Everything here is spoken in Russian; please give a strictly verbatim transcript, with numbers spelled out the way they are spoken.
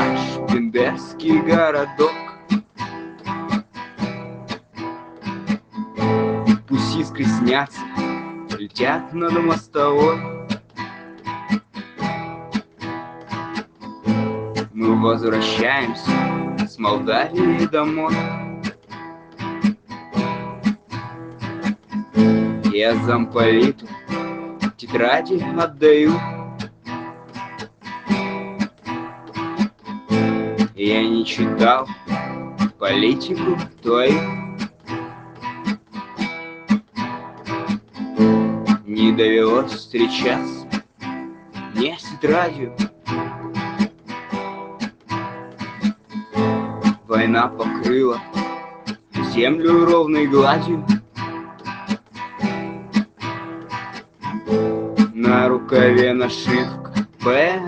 наш бендерский городок. Пусть искры снятся, летят над мостовой. Мы возвращаемся с Молдавии домой. Я замполиту тетради отдаю. Я не читал политику твою, не довелось встречаться мне с тетрадью. Война покрыла землю ровной гладью. На рукаве нашивка П